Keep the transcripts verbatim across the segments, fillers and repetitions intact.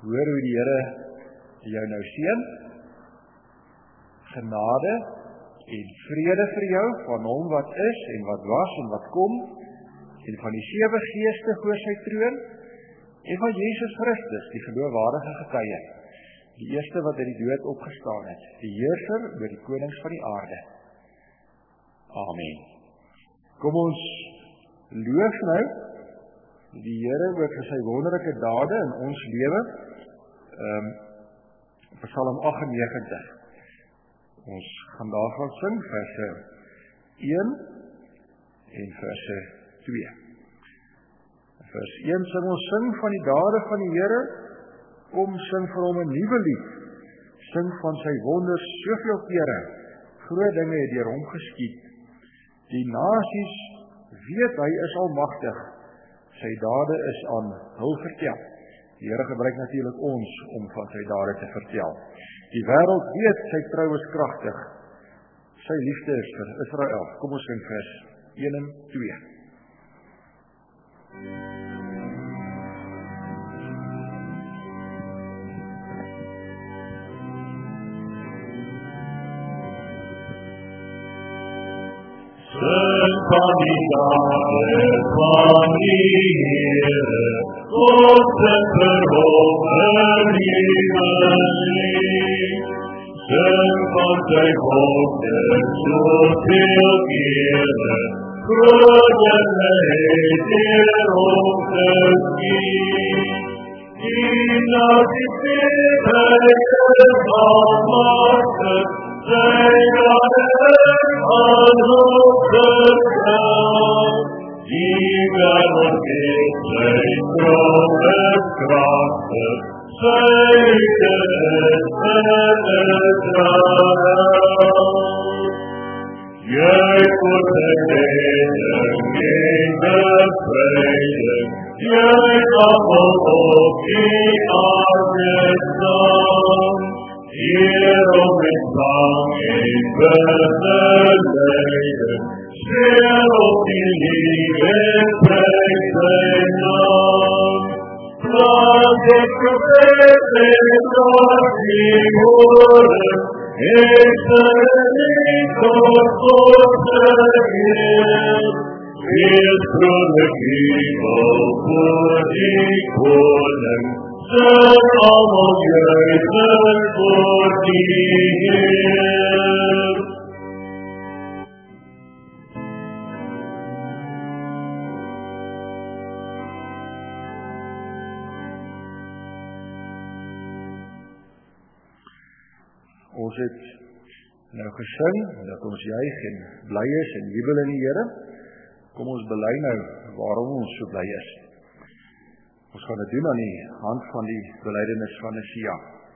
hoor hoe die Here jou nou seën. Genade en vrede vir jou van hom wat is en wat was en wat kom, en van die sewe geeste voor sy troon, en van Jesus Christus, die geloofwaardige getuie, die eerste wat uit die dood opgestaan het, die heerser oor die konings van die aarde. Amen. Kom ons loof nou die Here oor vir sy wonderlike dade in ons lewe. Um, Psalm agt en negentig. Ons gaan daarvan sing, verse een en verse twee. Vers een sing ons sing van die dade van die Here, kom sing vir hom 'n nuwe lied, sing van sy wonders soveel kere, groot dinge het deur hom geskied. Die nasies weet hy is almagtig, sy dade is aan hul vertel. Die Here gebruik natuurlik ons om van sy dade te vertel. Die wêreld weet sy trou is kragtig, sy liefde is vir Israel. Kom ons sing vers een en twee. Sing van die dade van die Here, God sing vir hom 'n nuwe lied. Sing van sy wonders soveel kere, groot dinge het deur hom geskied. Die nasies weet hy is almagtig, sy dade is aan hul vertel. Die wêreld weet sy trou is kragtig, sy liefde is vir Israel. Juich voor sy redding en bevrijding, juich almal op die aarde staan. Hierom met zang en begeleiden, speel op die lied en prijs sy naam. Laat dit profeet en God die horen, en sy lied tot God geheer. Wees vrolijk hemel voor die koning, sing almal juichen voor die Heer. Ons het nou gesing, dat ons juig en bly is en jubel in die Here. Kom ons bely nou waarom ons so bly is. Ons gaan dit doen aan die hand van die belydenis van Nissia.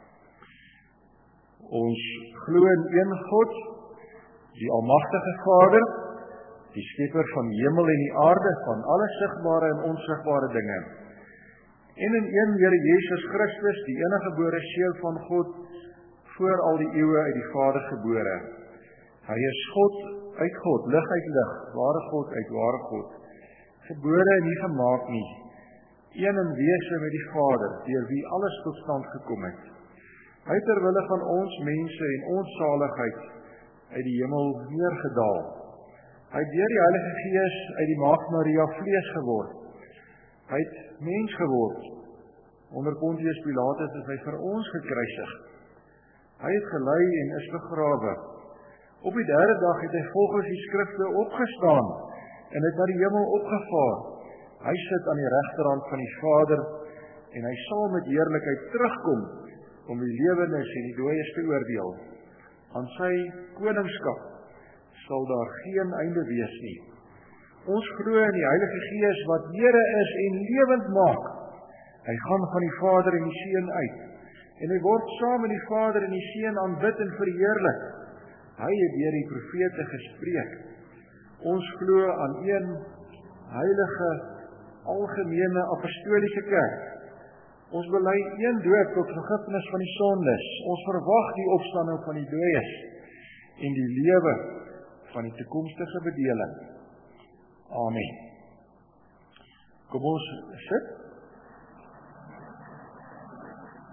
Ons glo in een God, die almagtige Vader, die skepper van die hemel en die aarde, van alle sigbare en onsigbare dinge. En in een Here Jesus Christus, die enige gebore seun van God, voor al die eeue uit die Vader gebore. Hy is God uit God, lig uit lig, ware God uit ware God, gebore en nie gemaak nie, een in wese met die Vader, deur wie alles tot stand gekom het. Hy ter wille van ons mense en ons saligheid uit die hemel neergedaal. Hy het deur die Heilige Gees uit die Maagd Maria vlees geword. Hy het mens geword. Onder Pontius Pilatus is hy vir ons gekruisig. Hy het gelei en is begrawe. Op die derde dag het hy volgens die skrifte opgestaan en het na die hemel opgevaar. Hy sit aan die regterhand van die Vader en hy sal met heerlikheid terugkom om die lewendes en die dooies te oordeel. Aan sy koningskap sal daar geen einde wees nie. Ons glo in die Heilige Gees wat Here is en lewend maak. Hy gaan van die Vader en die Seun uit en hy word saam met die Vader en die Seun aanbid en verheerlik. Hy het deur die profete gespreek. Ons glo aan een heilige, algemene apostoliese kerk. Ons bely een doop tot vergifnis van die sondes. Ons verwag die opstanding van die dooies en die lewe van die toekomstige bedeling. Amen. Kom ons sit.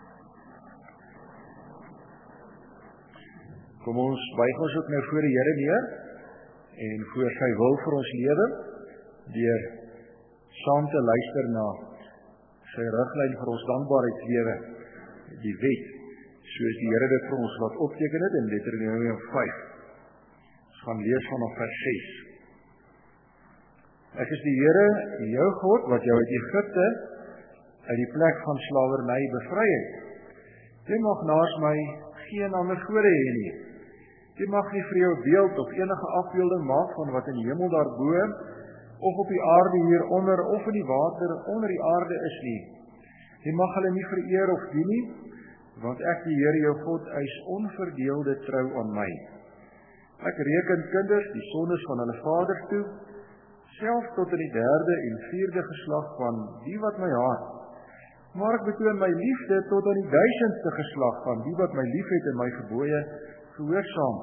Kom ons buig ons ook nou voor die Here neer en voor sy wil vir ons lewe, deur saam te luister na sy riglyn vir ons dankbaarheidslewe, die wet, soos die Here dit vir ons laat opteken het in Deuteronomium vyf. Ons gaan lees vanaf vers ses. Ek is die Here, jou God, wat jou uit Egipte, uit die plek van slawerny bevry het. Jy mag naas my geen ander gode hê nie. Jy mag nie vir jou beeld of enige afbeelding maak van wat in die hemel daarbo, of op die aarde hieronder, of in die water onder die aarde is nie. Jy mag hulle nie vereer of dien nie, want ek die Here jou God eis onverdeelde trou aan my. Ek reken kinders die sondes van hulle vaders toe, selfs tot in die derde en vierde geslag van die wat my haat. Maar ek betoon my liefde tot aan die duisendste geslag van die wat my liefhet en my gebooie gehoorsaam.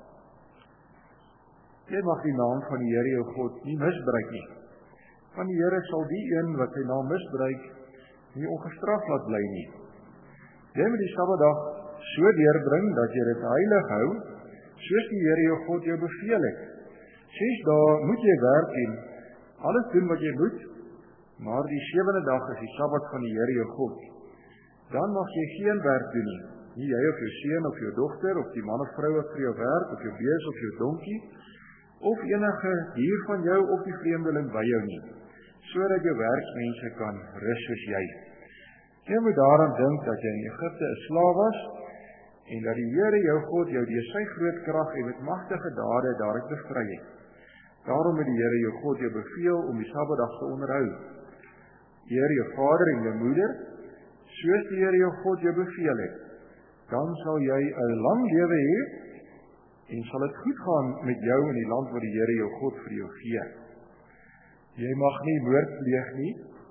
Jy mag die naam van die Here jou God nie misbruik nie. Want die Here sal die een wat sy naam misbruik, nie ongestraf laat bly nie. Jy moet die Sabbatdag so deurbring dat jy dit heilig hou, soos die Here jou God jou beveel het. Ses dae moet jy werk en alles doen wat jy moet, maar die sewende dag is die Sabbat van die Here jou God. Dan mag jy geen werk doen nie, nie jy of jou seun of jou dogter, of die man of vrou wat vir jou werk, of jou bees of jou donkie, of enige dier van jou of die vreemdeling by jou nie, sodat jou werksmense kan rus soos jy. Jy moet daaraan dink dat jy in Egipte 'n slaaf was, en dat die Here jou God jou deur sy groot krag en met magtige dade daaruit bevry het. Daarom het die Here jou God jou beveel om die Sabbatdag te onderhou. Eer jou vader en jou moeder, soos die Here jou God jou beveel het. Dan sal jy 'n lang lewe hê, en sal dit goed gaan met jou in die land wat die Here jou God vir jou gee. Jy mag nie moord pleeg nie,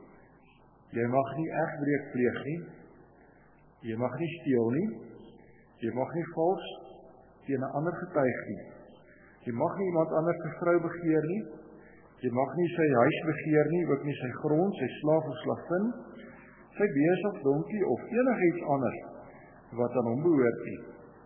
jy mag nie egbreek pleeg nie, jy mag nie steel nie, jy mag nie vals teen 'n ander getuig nie, jy mag nie iemand anders se vrou begeer nie, jy mag nie sy huis begeer nie, ook nie sy grond, sy slaaf of slavin, sy bees of donkie of enigiets anders wat aan hom behoort nie.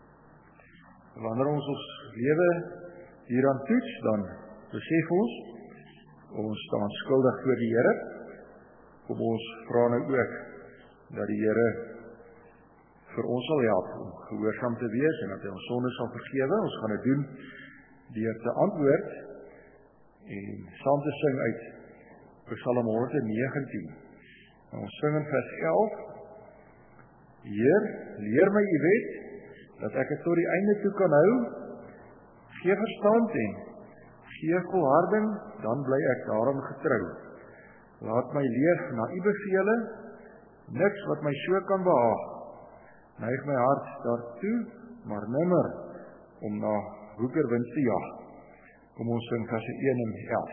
Wanneer ons ons lewe hieraan toets, dan besef ons, ons staan skuldig voor die Here. Kom ons vra nou ook dat die Here vir ons sal help om gehoorsaam te wees en dat hy ons sondes sal vergewe. Ons gaan dit doen deur te antwoord en saam te sing uit Psalm honderdnegentien. En ons sing in vers elf: Heer, leer my u wet, dat ek het tot die einde toe kan hou. Gee verstand en gee volharding, dan bly ek daarom getrou. Laat my leef na u bevele, niks wat my so kan behaag. Neig my hart daartoe, maar nimmer om na woekerwins te jag. Kom ons sing vers een en elf.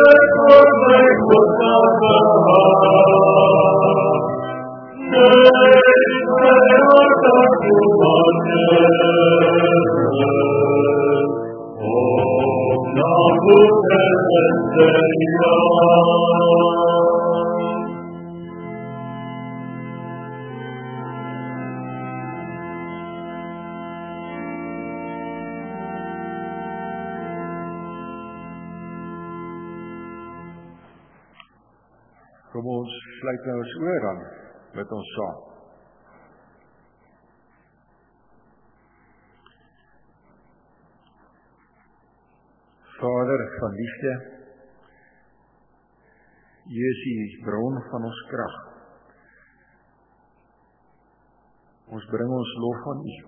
Good. Kom ons sluit nou ons oor dan met ons saam. Vader van liefde, U is die bron van ons krag. Ons bring ons lof aan U.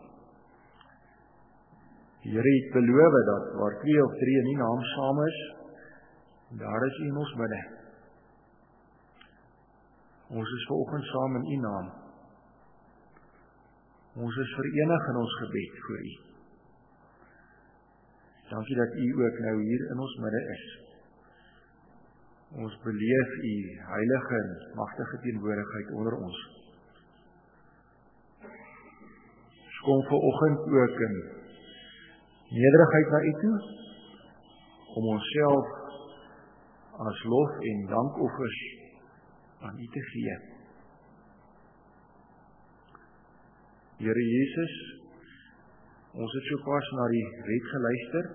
Die Here het beloof dat waar twee of drie in U naam saam is, daar is U in ons midde. Ons is vanoggend saam in U naam. Ons is verenig in ons gebed vir U. Dankie dat U ook nou hier in ons midde is. Ons beleef U heilige en magtige teenwoordigheid onder ons. Ons kom vanoggend ook in nederigheid na U toe, om onsself as lof en dankoffers aan U te gee. Here Jesus, ons het sopas na die wet geluister,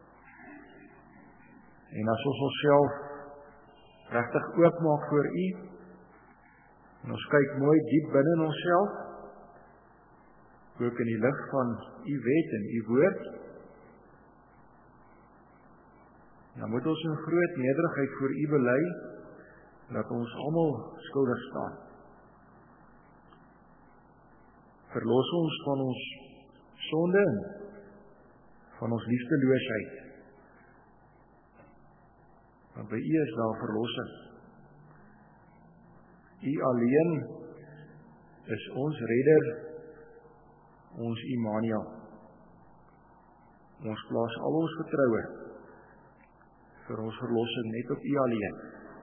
en as ons onsself regtig oopmaak voor U, en ons kyk mooi diep binne in onsself, ook in die lig van U wet en U woord, dan moet ons in groot nederigheid voor U bely, dat ons almal skuldig staan. Verlos ons van ons sonde, van ons liefdeloosheid. Want by U is daar verlossing. U alleen is ons redder, ons Immanuel. Ons plaas al ons vertroue vir ons verlossing net op U alleen.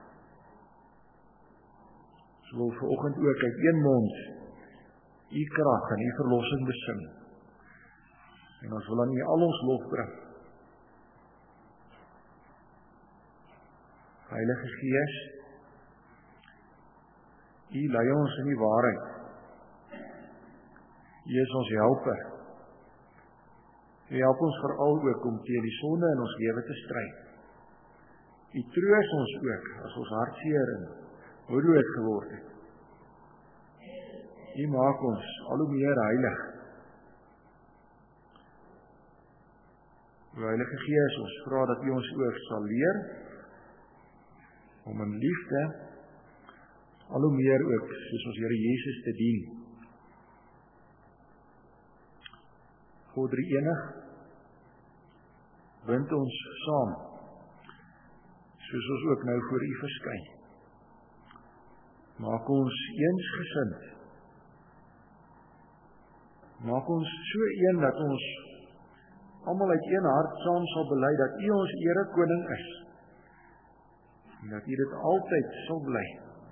Ons wil vanoggend ook uit een mond U krag en U verlossing besing. En ons wil aan U al ons lof bring. Heilige Gees, U lei ons in die waarheid. U is ons helper. U help ons veral ook om teen die sonde in ons lewe te stry. U troos ons ook as ons hartseer en moedeloos geword het. U maak ons al hoe meer heilig. O Heilige Gees, ons vra dat U ons ook sal leer om in liefde al hoe meer ook soos ons Here Jesus te dien. God drie enig, bind ons saam, soos ons ook nou voor U verskyn. Maak ons eensgesind. Maak ons so een dat ons almal uit een hart saam sal bely dat U ons Here Koning is. En dat U dit altyd sal bly.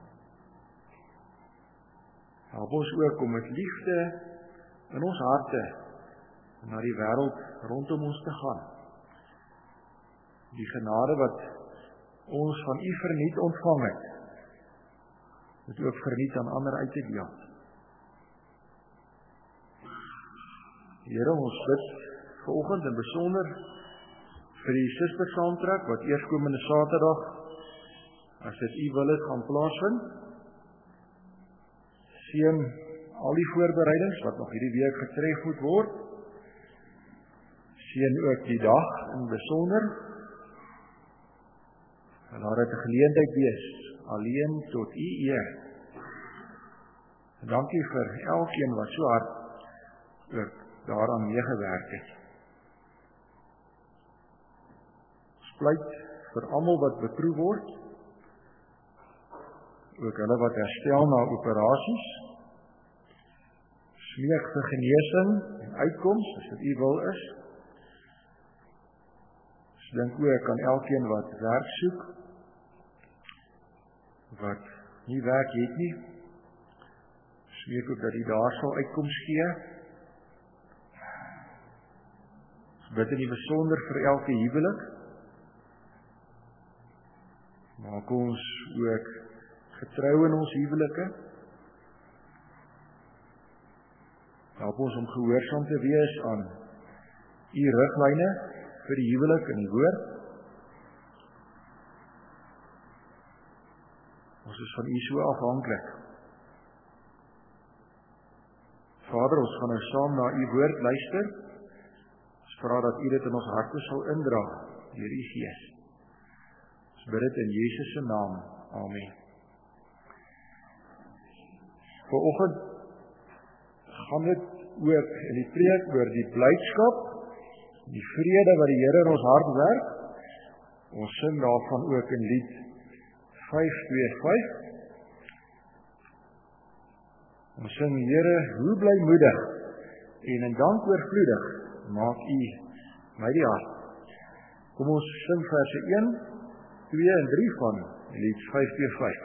Help ons ook om met liefde in ons harte na die wêreld rondom ons te gaan. Die genade wat ons van U verniet ontvang het, moet ook verniet aan ander uit te deel. Here, ons bid vanoggend in besonder vir die Suster saamtrek wat eerskomende Saterdag, as dit U wil het, gaan plaasvind. Seën al die voorbereidings wat nog hierdie week getref moet word. Seën ook die dag in besonder. En laat dit 'n geleentheid wees, alleen tot U eer. En dankie vir elkeen wat so hard ook daaraan meegewerk het. Ons pleit vir almal wat beproef word, ook hulle wat herstel na operasies, smeek vir genesing en uitkoms, as dit U wil is. Ons dink ook aan elkeen wat werk soek, wat nie werk het nie, smeek ook dat U daar sal uitkoms gee. Ons bid in die besonder vir elke huwelik, Maak ons ook getrou in ons huwelike. Help ons om gehoorsaam te wees aan U riglyne vir die huwelik in die woord. Ons is van U so afhanklik. Vader, ons gaan nou saam na U woord luister. Ons vra dat U dit in ons harte sal indra deur U Gees. Ons bid dit in Jesus se naam. Amen. Vanoggend gaan dit ook in die preek oor die blydskap, die vrede wat die Here in ons hart werk. Ons sing daarvan ook in lied vyf twee vyf. Ons sing, Here, hoe blymoedig en in dank oorvloedig maak U my die hart. Kom ons sing verse een, twee en drie van lied vyf twee vyf.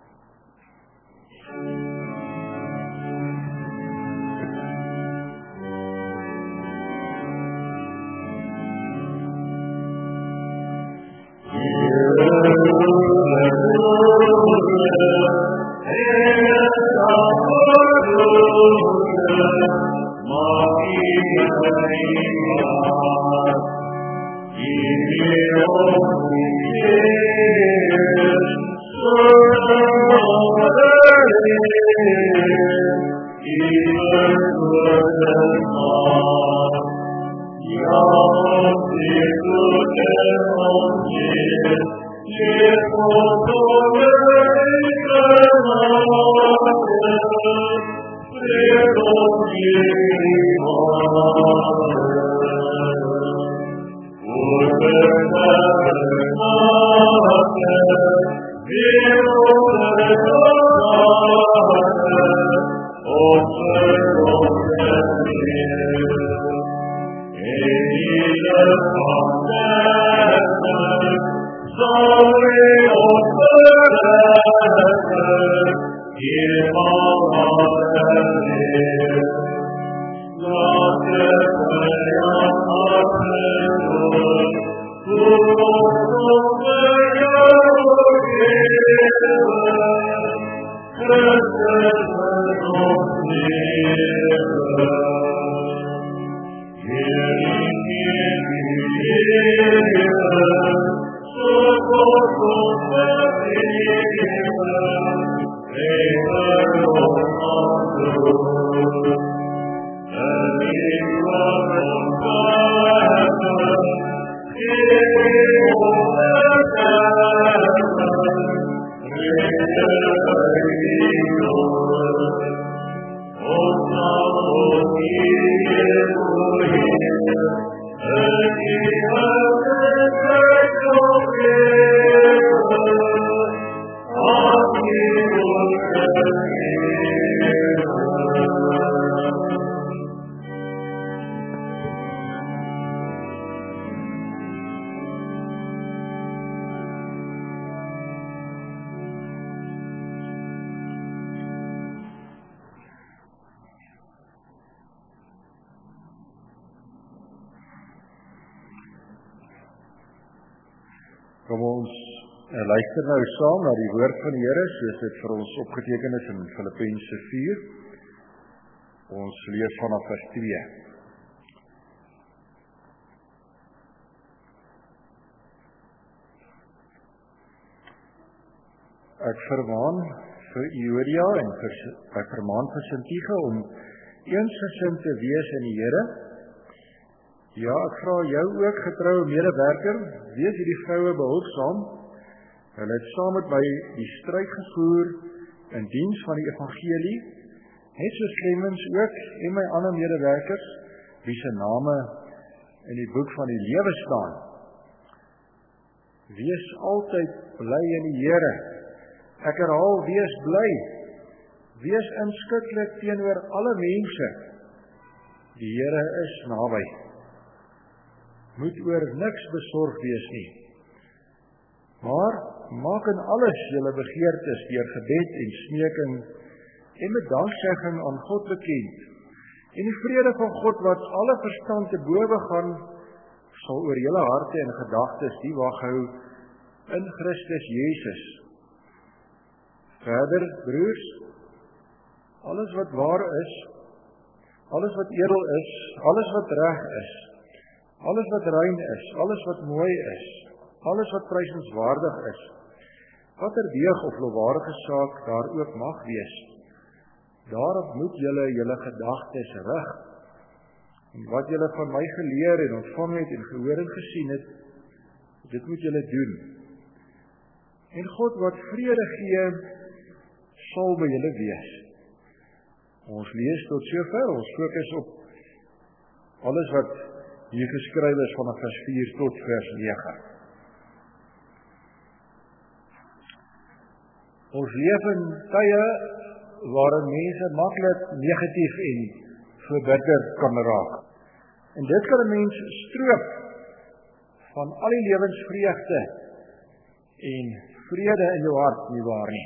Kom ons uh, luister nou saam na die woord van die Here, soos dit vir ons opgeteken is in Filippense vier. Ons lees vanaf vers twee. Ek vermaan vir Euodia en vir, ek vermaan vir Sintige om eensgesind te wees in die Here. Ja, ek vra jou ook, getroue medewerker, wees hierdie vroue behulpsaam. Hulle het saam met my die stryd gevoer in diens van die evangelie, net soos Clemens ook en my ander medewerkers, wie se name in die boek van die lewe staan. Wees altyd bly in die Here. Ek herhaal, wees bly. Wees inskikkelik teenoor alle mense. Die Here is naby. Moet oor niks besorg wees nie. Maar maak in alles julle begeertes deur gebed en smeking en met danksegging aan God bekend. En die vrede van God wat alle verstand te bowe gaan, sal oor julle harte en gedagtes die wag hou in Christus Jesus. Verder, broers, alles wat waar is, alles wat edel is, alles wat reg is, alles wat rein is, alles wat mooi is, alles wat prysenswaardig is, watter deeg of lofwaardige saak daar ook mag wees, daarop moet julle julle gedagtes rig. En wat julle van my geleer en ontvang het en gehoor en gesien het, dit moet julle doen. En God wat vrede gee, sal by julle wees. Ons lees tot sover, ons fokus op alles wat hier geskryf is vanaf vers vier tot vers nege. Ons leef in tye waarin mense maklik negatief en verbitterd kan raak. En dit kan 'n mens stroop van al die lewensvreugde en vrede in jou hart, nie waar nie.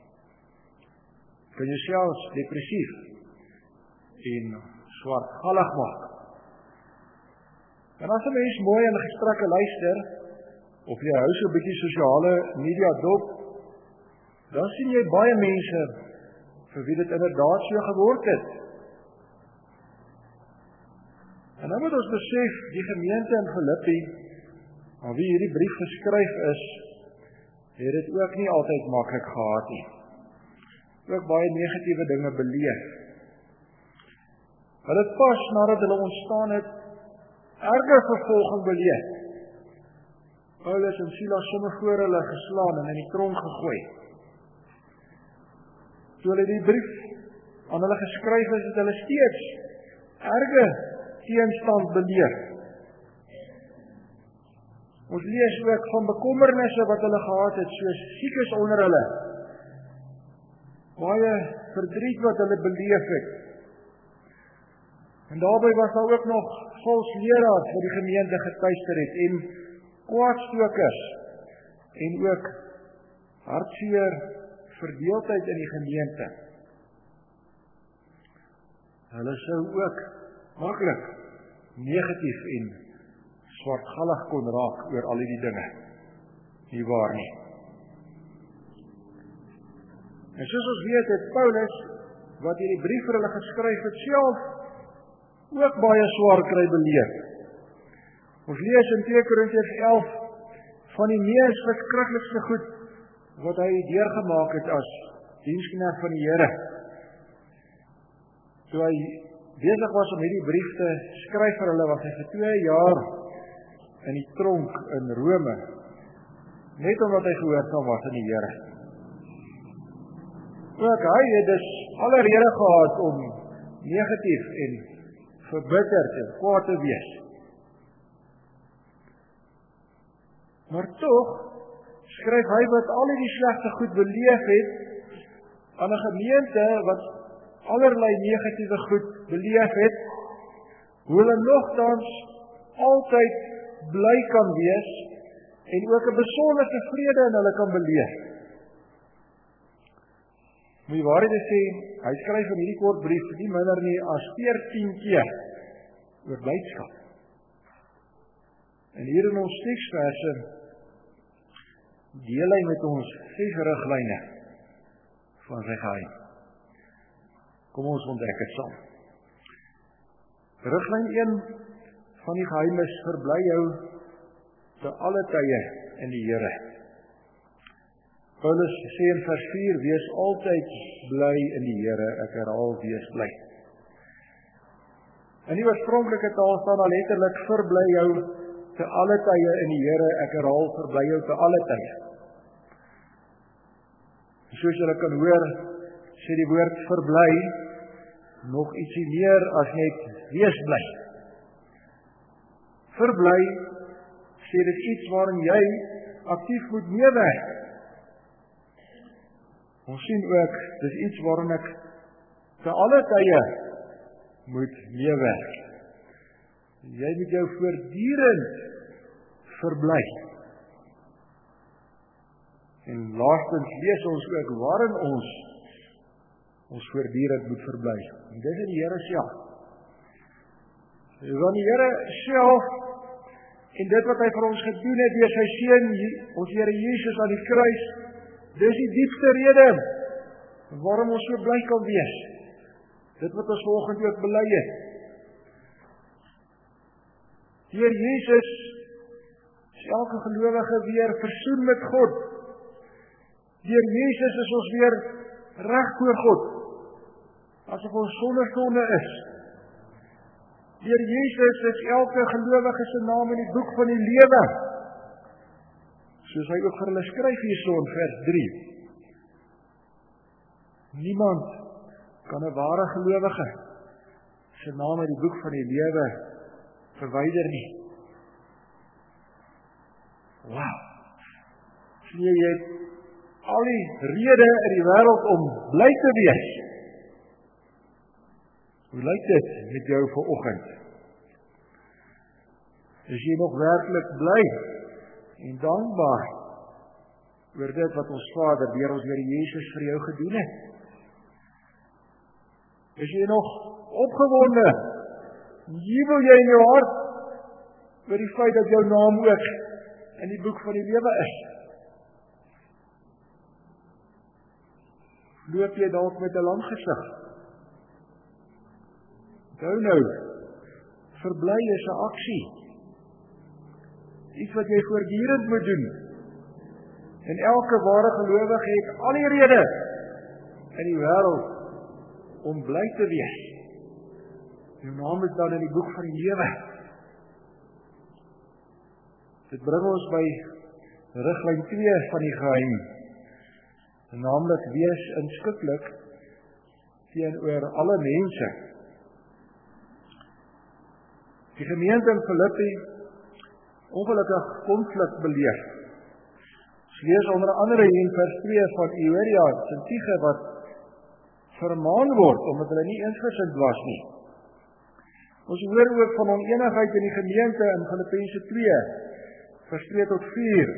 Kan jy selfs depressief en swartgallig maak. En as 'n mens mooi in gesprekke luister, of jy hou so 'n bietjie sosiale media dop, dan sien jy baie mense vir wie dit inderdaad so geword het. En nou moet ons besef, die gemeente in Filippi, aan wie hierdie brief geskryf is, het dit ook nie altyd maklik gehad nie. Ook baie negatiewe dinge beleef. Hulle het pas nadat hulle ontstaan het, erge vervolging beleef. Paulus en Silas sommer voor hulle geslaan en in die tronk gegooi. Toe hulle die brief aan hulle geskryf is, het hulle steeds erge teenstand beleef. Ons lees ook van bekommernisse wat hulle gehad het, soos siekes onder hulle. Baie verdriet wat hulle beleef het. En daarbij was daar ook nog vals leraars wat die gemeente getuister het, en kwaadstokers, en ook hartseer verdeeldheid in die gemeente. Hulle sou ook maklik negatief en swartgallig kon raak oor al die dinge. Nie waar nie. En soos ons weet, het Paulus, wat hierdie brief vir hulle geskryf het, self ook baie swaar kry beleef. Ons lees in twee Korintiërs elf van die mees verskriklikste goed wat hy deurgemaak het as diensknegt van die Here. Toe hy besig was om hierdie brief te skryf vir hulle, was hy vir twee jaar in die tronk in Rome, net omdat hy gehoorsaam was aan die Here. Ook hy het dus alle rede gehad om negatief en verbitterd en kwaad te wees. Maar tog skryf hy wat al die slegte goed beleef het aan 'n gemeente wat allerlei negatiewe goed beleef het, hoe hulle nogtans altyd bly kan wees en ook 'n besondere vrede in hulle kan beleef. Moet jy waarheid sê, hy skryf in hierdie kort brief nie minder nie as veertien keer oor blydskap. En hier in ons teksverse deel hy met ons ses riglyne van sy geheim. Kom ons ontdek dit saam. Riglyn een van die geheim is: verbly jou te alle tye in die Here. Paulus sê in vers vier, wees altyd bly in die Here. Ek herhaal, wees bly. In die oorspronklike taal staan daar letterlik: verbly jou te alle tye in die Here. Ek herhaal, verbly jou te alle tye. Soos julle kan hoor, sê die woord verbly nog ietsie meer as net wees bly. Verbly sê dit iets waarin jy aktief moet meewerk. Ons sien ook, dis iets waarin ek te alle tye moet meewerk. Jy moet jou voortdurend verbly. En laastens lees ons ook waarin ons ons voortdurend moet verbly. En dis in die Here self. Want die Here self En dit wat hy vir ons gedoen het deur sy seun, ons Here Jesus aan die kruis, dis die diepste rede waarom ons so bly kan wees. Dit wat ons vanoggend ook bely het. Deur Jesus is elke gelowige weer versoen met God. Deur Jesus is ons weer reg voor God, asof ons sonder sonde is. Deur Jesus is elke gelowige se naam in die boek van die lewe, soos hy ook vir hulle skryf hierso in vers drie. Niemand kan 'n ware gelowige se naam uit die boek van die lewe verwyder nie. Wow! Sien jy, jy het al die rede in die wêreld om bly te wees. Hoe lyk dit met jou vanoggend? Is jy nog werklik bly en dankbaar oor dit wat ons Vader deur ons Here Jesus vir jou gedoen het? Is jy nog opgewonde? Jubel jy in jou hart oor die feit dat jou naam ook in die boek van die lewe is? Loop jy dalk met 'n lang gesig? Onthou nou, verbly is 'n aksie. Iets wat jy voortdurend moet doen. En elke ware gelowige het al die rede in die wêreld om bly te wees. Jou naam is dan in die boek van die lewe. Dit bring ons by riglyn twee van die geheim. Naamlik wees inskikkelik teenoor alle mense. Die gemeente in Filippi ongelukkig konflik beleef. Ons lees onder andere in vers twee van Euodia en Syntyche wat vermaan word omdat hulle nie eensgesind was nie. Ons hoor ook van oneenigheid in die gemeente in Filippense twee, vers twee tot vier.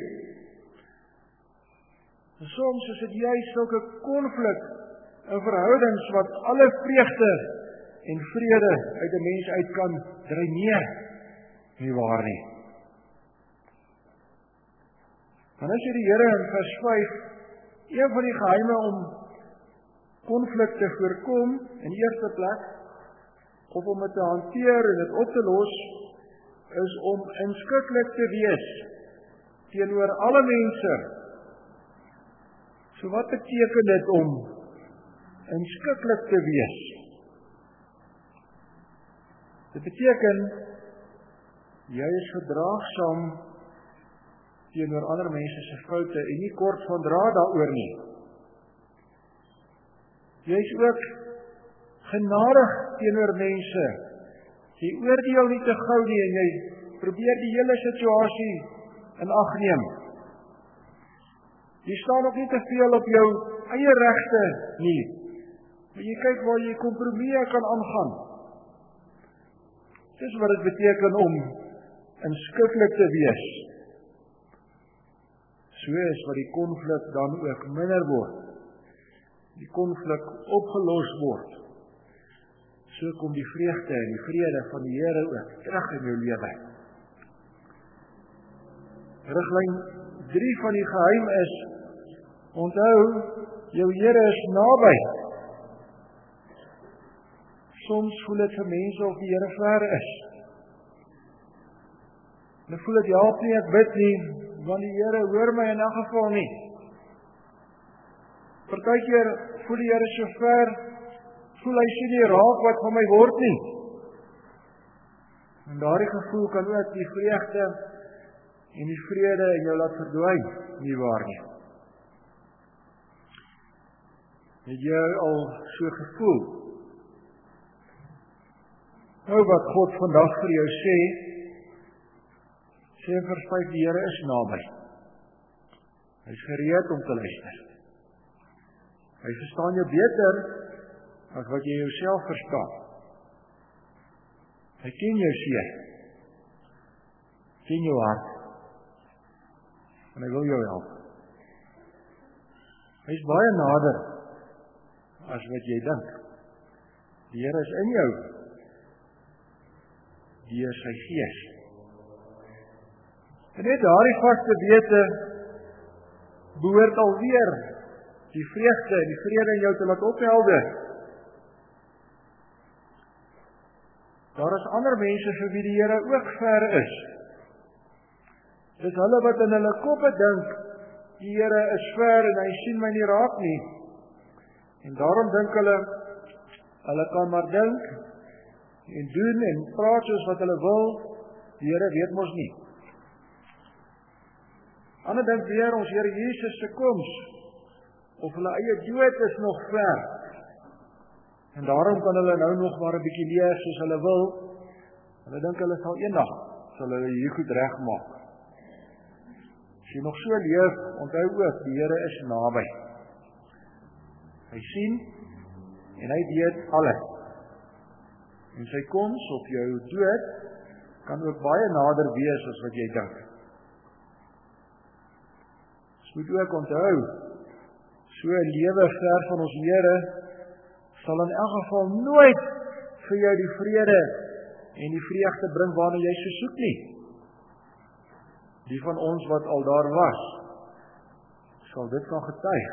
En soms is dit juist sulke konflik in verhoudings wat alle vreugde en vrede uit 'n mens uit kan dreineer. Nie waar nie. Dan as jy die Here in vers vyf, een van die geheime om konflik te voorkom, in die eerste plek, of om dit te hanteer en dit op te los, is om inskikkelik te wees teenoor alle mense. So wat beteken dit om inskikkelik te wees? Dit beteken, jy is verdraagsaam teenoor ander mense se foute en nie kort van dra daaroor nie. Jy is ook genadig teenoor mense. Jy oordeel nie te gou nie en jy probeer die hele situasie in ag neem. Jy staan ook nie te veel op jou eie regte nie. Maar jy kyk waar jy kompromieë kan aangaan. Dis wat dit beteken om inskikkelik te wees. So is wat die konflik dan ook minder word. Die konflik opgelos word. So kom die vreugde en die vrede van die Here ook terug in jou lewe. Riglyn drie van die geheim is, onthou, jou Here is naby. Soms voel dit vir mense of die Here ver is. En ek voel dit help nie, ek bid nie, want die Here hoor my in elk geval nie. Partykeer voel die Here so ver, voel hy sien nie raak wat van my word nie. En daardie gevoel kan ook die vreugde en die vrede in jou laat verdwyn, nie waar nie. Het jy al so gevoel? Nou wat God vandag vir jou sê, sê in vers vyf, die Here is naby. Hy is gereed om te luister. Hy verstaan jou beter as wat jy jouself verstaan. Hy ken jou seer. Ken jou hart. En hy wil jou help. Hy is baie nader as wat jy dink. Die Here is in jou. Deur sy Gees. En net daardie vaste wete behoort alweer die vreugde en die vrede in jou te laat ophelder. Daar is ander mense vir wie die Here ook ver is. Dis hulle wat in hulle koppe dink, die Here is ver en hy sien my nie raak nie. En daarom dink hulle, hulle kan maar dink en doen en praat soos wat hulle wil, die Here weet mos nie. Ander dink weer ons Here Jesus se koms, of hulle eie dood is nog ver. En daarom kan hulle nou nog maar 'n bietjie leef soos hulle wil. Hulle dink hulle sal eendag, sal hulle hier goed regmaak. As jy nog so leef, onthou ook, die Here is naby. Hy sien, en hy weet alles. En sy koms op jou dood, kan ook baie nader wees as wat jy dink. Ons moet ook onthou, so 'n lewe ver van ons Here, sal in elk geval nooit vir jou die vrede en die vreugde bring waarna jy so soek nie. Die van ons wat al daar was, sal dit kan getuig.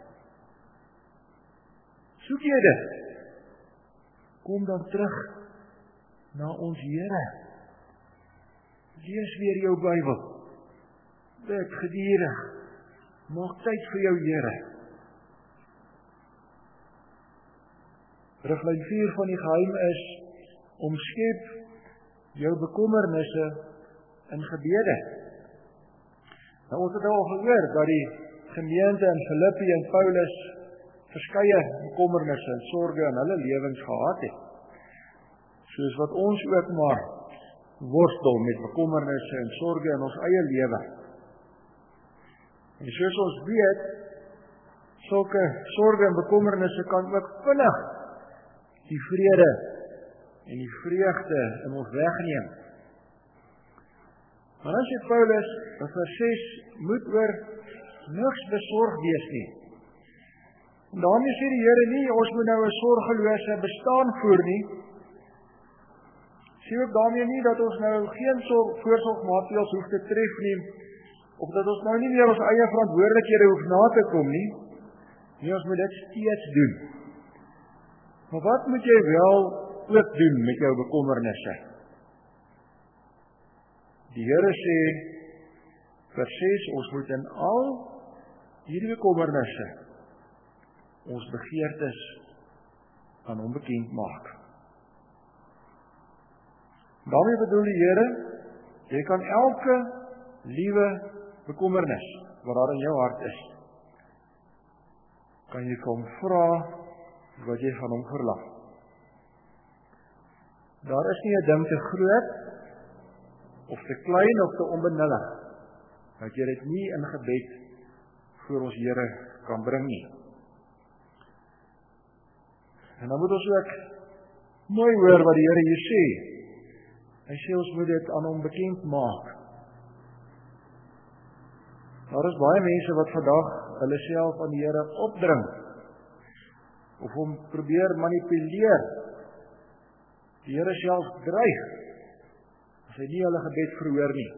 Soek jy dit? Kom dan terug na ons Here. Lees weer jou Bybel. Bid gedurig. Maak tyd vir jou Here. Riglyn vier van die geheim is, omskep jou bekommernisse in gebede. Nou ons het al gehoor dat die gemeente in Filippi en Paulus verskeie bekommernisse en sorge in hulle lewens gehad het. Soos wat ons ook maar worstel met bekommernisse en sorge in ons eie lewe. En soos ons weet, sulke sorge en bekommernisse kan ook vinnig die vrede en die vreugde in ons wegneem. Maar dan sê Paulus, in vers ses, moet oor niks besorg wees nie. En daarmee sê die Here nie, ons moet nou 'n sorgelose bestaan voer nie. Sê ook daarmee nie, dat ons nou geen voorsorgmaatreëls hoef te tref nie, of dat ons nou nie meer ons eie verantwoordelikhede hoef na te kom nie. Nee, ons moet dit steeds doen. Maar wat moet jy wel ook doen met jou bekommernisse? Die Here sê, vers ses, ons moet in al hierdie bekommernisse ons begeertes aan hom bekend maak. Daarmee bedoel die Here, jy kan elke liewe bekommernis wat daar in jou hart is, kan jy kom vra wat jy van hom verlang. Daar is nie 'n ding te groot of te klein of te onbenullig dat jy dit nie in gebed voor ons Here kan bring nie. En dan moet ons ook mooi hoor wat die Here hier sê. Hy sê ons moet dit aan hom bekend maak. Daar is baie mense wat vandag hulle self aan die Here opdring of hom probeer manipuleer. Die Here self dreig as hy nie hulle gebed verhoor nie.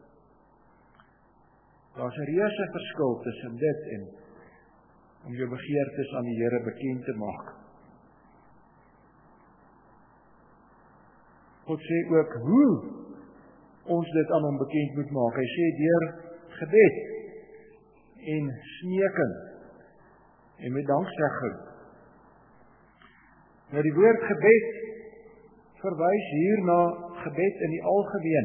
Daar is 'n reuse verskil tussen dit en om jou begeertes aan die Here bekend te maak. God sê ook hoe ons dit aan hom bekend moet maak. Hy sê deur gebed en smeking en met danksegging. Nou die woord gebed verwys hier na gebed in die algemeen.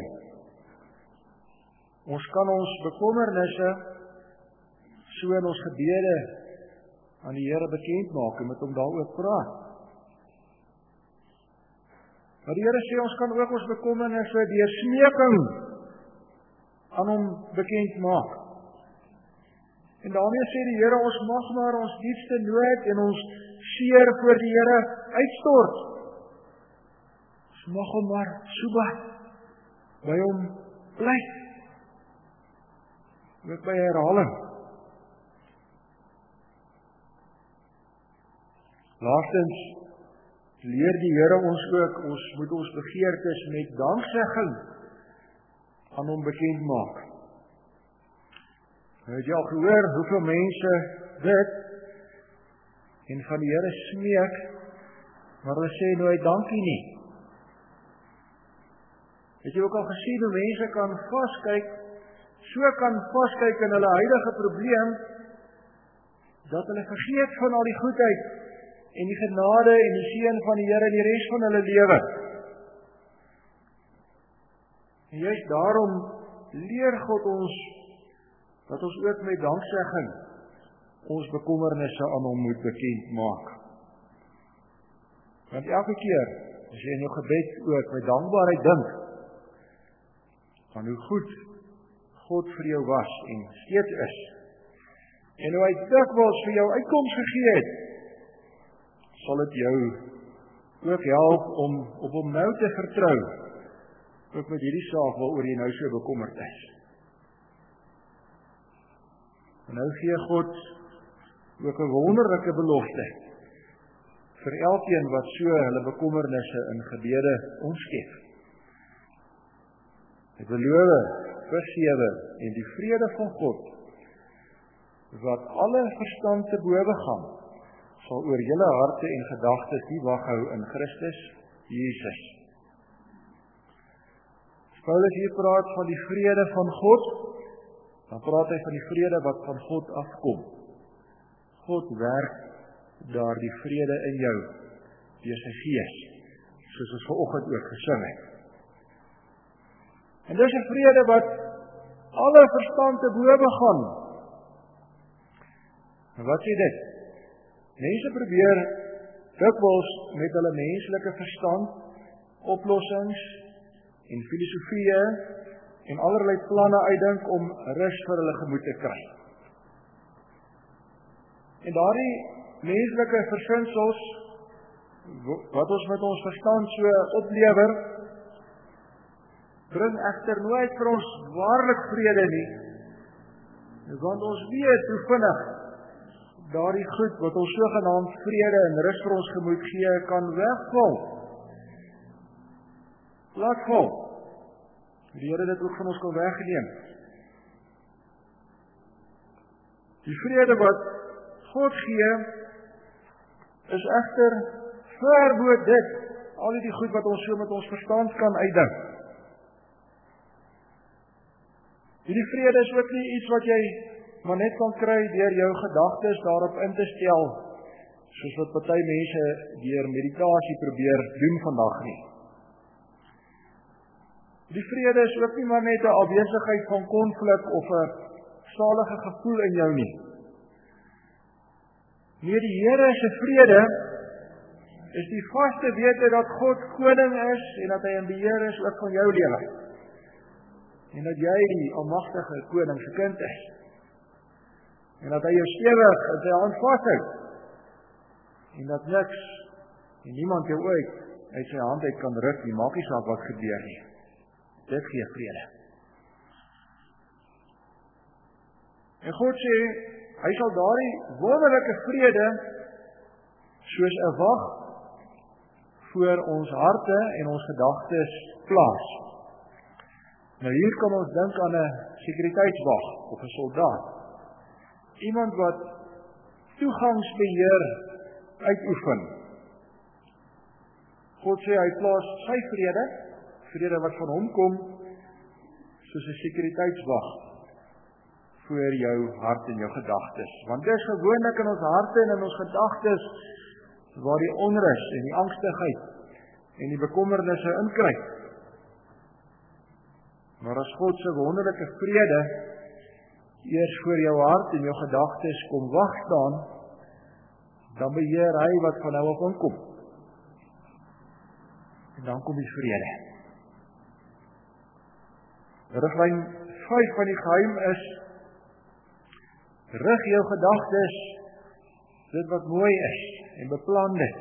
Ons kan ons bekommernisse so in ons gebede aan die Here bekend maak en met hom daaroor praat. Maar die Here sê ons kan ook ons bekommernisse deur smeking aan hom bekend maak. En daarmee sê die Here ons mag maar ons diepste nood en ons seer voor die Here uitstort. Ons mag hom maar sobat by hom bly. Ook by herhaling. Laastens leer die Here ons ook, ons moet ons begeertes met danksegging aan hom bekend maak. Nou het jy al gehoor hoeveel mense dit en van die Here smeek, maar hulle sê nooit dankie nie. Het jy ook al gesien hoe mense kan vaskyk, so kan vaskyk in hulle huidige probleem, dat hulle vergeet van al die goedheid en die genade en die seën van die Here in die res van hulle lewe. En juist daarom leer God ons dat ons ook met danksegging ons bekommernisse aan hom moet bekend maak. Want elke keer, as jy in jou gebed ook met dankbaarheid dink, van hoe goed God vir jou was en steeds is, en hoe hy dikwels vir jou uitkoms gegee het, sal dit jou ook help om op hom nou te vertrou, ook met hierdie saak waaroor jy nou so bekommerd is. En nou gee God ook 'n wonderlike belofte vir elkeen wat so hulle bekommernisse in gebede omskep. Hy beloof, vers sewe, en die vrede van God, wat alle verstand te bowe gaan, sal oor julle harte en gedagtes nie wag hou in Christus Jesus. As Paulus hier praat van die vrede van God, dan praat hy van die vrede wat van God afkom. God werk daar die vrede in jou, deur sy Gees, soos ons vanoggend ook gesing het. En dis 'n vrede wat alle verstand te bowe gaan. En wat sê dit? Mense probeer dikwels met hulle menslike verstand oplossings en filosofieë en allerlei planne uitdink om rus vir hulle gemoed te kry. En daardie menslike versinsels wat ons met ons verstand so oplewer, bring egter nooit vir ons waarlik vrede nie. Want ons weet hoe vinnig daardie goed wat ons sogenaamd vrede en rus vir ons gemoed gee, kan wegval. Laat val. Die Here dit ook van ons kan wegneem. Die vrede wat God gee, is egter ver bo dit, al die goed wat ons so met ons verstand kan uitdink. Hierdie vrede is ook nie iets wat jy maar net kan kry deur jou gedagtes daarop in te stel, soos wat party mense deur meditasie probeer doen vandag nie. Die vrede is ook nie maar net 'n afwesigheid van konflik of 'n salige gevoel in jou nie. Nee, die Here se vrede is die vaste wete dat God koning is en dat hy in beheer is ook van jou lewe. En dat jy die almagtige koning se kind is. En dat hy jou stewig in sy hand vashou. En dat niks en niemand jou ooit uit sy hand uit kan ruk nie, maak nie saak wat gebeur nie. Dit gee vrede. En God sê, hy sal daardie wonderlike vrede soos 'n wag voor ons harte en ons gedagtes plaas. Nou hier kan ons dink aan 'n sekuriteitswag of 'n soldaat. Iemand wat toegangsbeheer uitoefen. God sê hy plaas sy vrede, vrede wat van hom kom, soos 'n sekuriteitswag voor jou hart en jou gedagtes. Want dit is gewoonlik in ons harte en in ons gedagtes waar die onrus en die angstigheid en die bekommernisse inkruip. Maar as God se wonderlike vrede eers voor jou hart en jou gedagtes kom wag staan, dan beheer hy wat van nou af aankom. En dan kom die vrede. Riglyn vyf van die geheim is, rig jou gedagtes dit wat mooi is en beplan dit.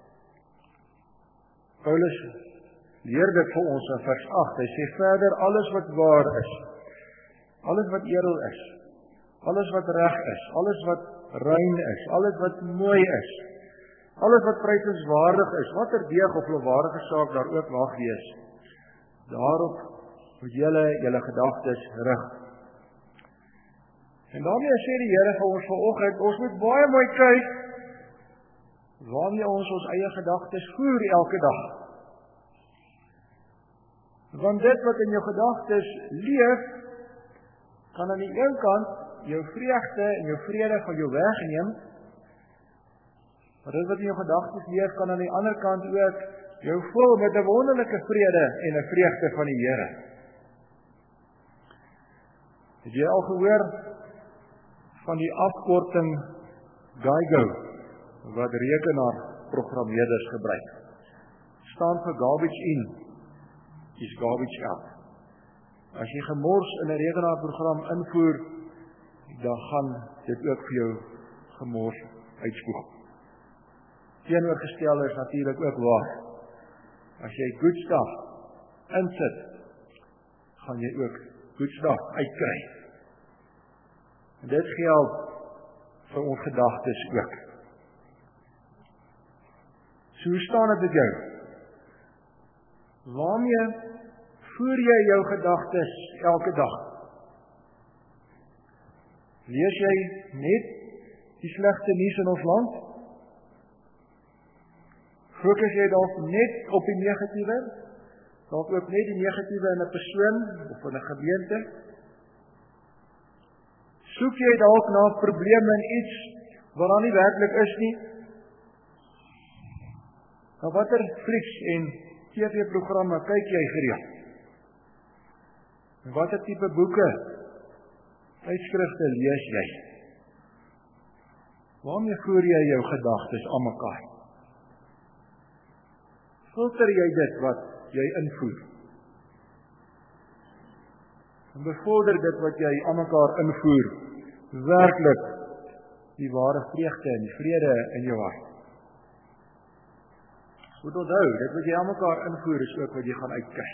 Paulus leer dit vir ons in vers agt. Hy sê verder, alles wat waar is, alles wat edel is, alles wat reg is, alles wat rein is, alles wat mooi is, alles wat prysenswaardig is, watter deeg of lofwaardige saak daar ook mag wees, daarop moet julle julle gedagtes rig. En daarmee sê die Here vir ons vanoggend, ons moet baie mooi kyk waarmee ons ons eie gedagtes voer elke dag. Want dit wat in jou gedagtes leef, kan aan die een kant jou vreugde en jou vrede van jou wegneem, maar dit wat in jou gedagtes leef, kan aan die ander kant ook jou vul met 'n wonderlike vrede en 'n vreugde van die Here. Het jy al gehoor van die afkorting G I G O, wat rekenaarprogrammeerders gebruik? Staan vir garbage in, is garbage out. As jy gemors in 'n rekenaarprogram invoer, dan gaan dit ook vir jou gemors uitspoeg. Teenoorgestelde is natuurlik ook waar. As jy good stuff insit, gaan jy ook good stuff uitkry. En dit geld vir ons gedagtes ook. So hoe staan dit met jou? Waarmee voer jy jou gedagtes elke dag? Lees jy net die slegte nuus in ons land? Fokus jy dalk net op die negatiewe? Dalk ook net die negatiewe in 'n persoon of in 'n gemeente? Soek jy dalk na probleme in iets wat daar nie werklik is nie? Na watter flieks en T V-programme kyk jy gereeld? En watter tipe boeke, tydskrifte lees jy? Waarmee voer jy jou gedagtes aan mekaar? Filter jy dit wat jy invoer? En bevorder dit wat jy aan mekaar invoer, werklik die ware vreugde en die vrede in jou hart? Moet onthou, dit wat jy aan mekaar invoer is ook wat jy gaan uitkry.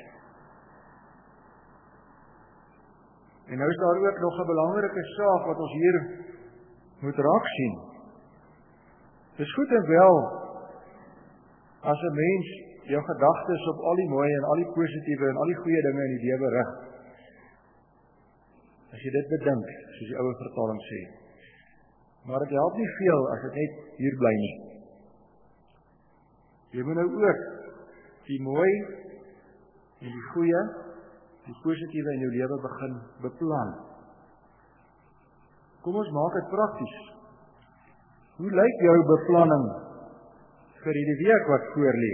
En nou is daar ook nog 'n belangrike saak wat ons hier moet raak sien. Dit is goed en wel as 'n mens jou gedagtes op al die mooi en al die positiewe en al die goeie dinge in die lewe rig. As jy dit bedink, soos die ouer vertaling sê. Maar dit help nie veel as dit net hier bly nie. Jy moet nou ook die mooi en die goeie, die positiewe in jou lewe begin beplan. Kom ons maak dit prakties. Hoe lyk jou beplanning vir die week wat voor lê?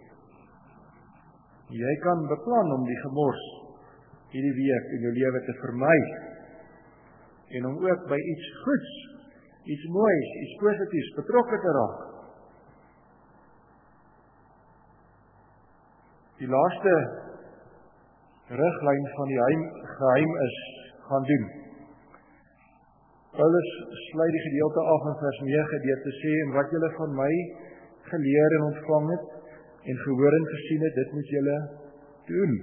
Jy kan beplan om die gemors hierdie week in jou lewe te vermy en om ook by iets goeds, iets moois, iets positiefs betrokke te raak. Die laaste riglyn van die geheim, geheim is gaan doen. Paulus sluit die gedeelte af in vers nege deur te sê, en wat julle van my geleer en ontvang het en gehoor en gesien het, dit moet julle doen.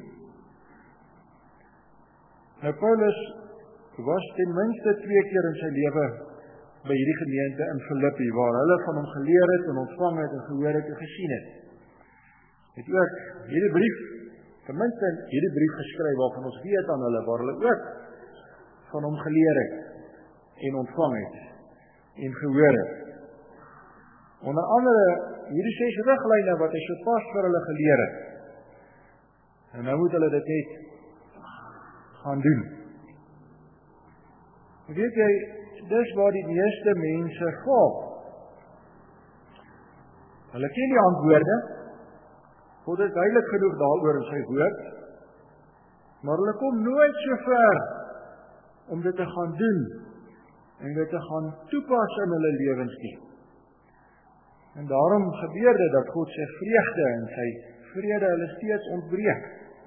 Nou Paulus was ten minste twee keer in sy lewe by hierdie gemeente in Filippi, waar hulle van hom geleer het en ontvang het en gehoor het en gesien het. Het ook hierdie brief, ten minste hierdie brief geskryf waarvan ons weet aan hulle, waar hulle ook van hom geleer het en ontvang het en gehoor het. Onder andere hierdie ses riglyne wat hy sopas vir hulle geleer het. En nou moet hulle dit net gaan doen. Weet jy, dis waar die meeste mense val. Hulle ken die antwoorde, God is duidelik genoeg daaroor in sy woord, maar hulle kom nooit so ver om dit te gaan doen en dit te gaan toepas in hulle lewens nie. En daarom gebeur dit dat God sy vreugde en sy vrede hulle steeds ontbreek.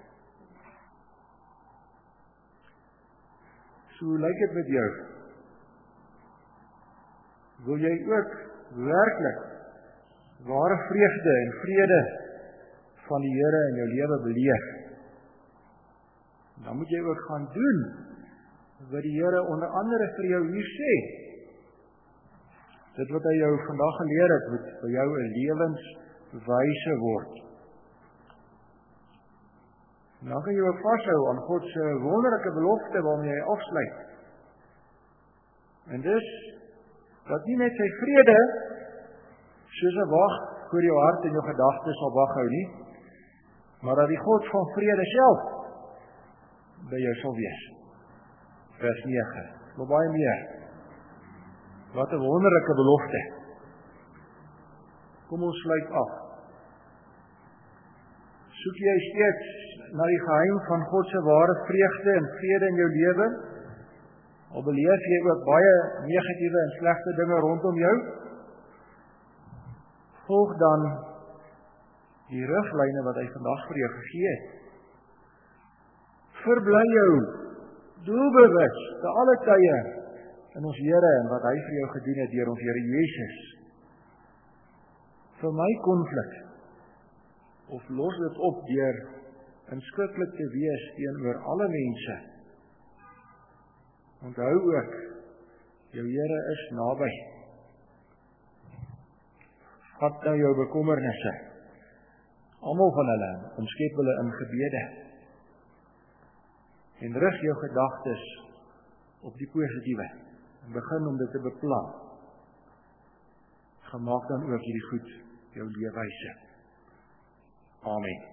So hoe lyk dit met jou? Wil jy ook werklik ware vreugde en vrede van die Here in jou lewe beleef? Dan moet jy ook gaan doen wat die Here onder andere vir jou hier sê. Dit wat hy jou vandag geleer het, moet vir jou 'n lewenswyse word. En dan kan jy ook vashou aan God se wonderlike belofte waarmee hy afsluit. En dus, dat nie net sy vrede, soos 'n wag voor jou hart en jou gedagtes sal waghou nie, maar dat die God van vrede self by jou sal wees. Vers nege, nog baie meer. Wat 'n wonderlike belofte. Kom ons sluit af. Soek jy steeds na die geheim van God se ware vreugde en vrede in jou lewe? Al beleef jy ook baie negatiewe en slegte dinge rondom jou? Volg dan die riglyne wat hy vandag vir jou gegee het. Verbly jou doelbewus te alle tye in ons Here en wat hy vir jou gedoen het deur ons Here Jesus. Vir my konflik, of los dit op deur inskrikkelik te wees teenoor alle mense. Onthou ook, jou Here is naby. Vat nou jou bekommernisse, almal van hulle, omskep hulle in gebede. En rig jou gedagtes op die positiewe, en begin om dit te beplan. Gemaak dan ook hierdie goed jou leefwyse. Amen.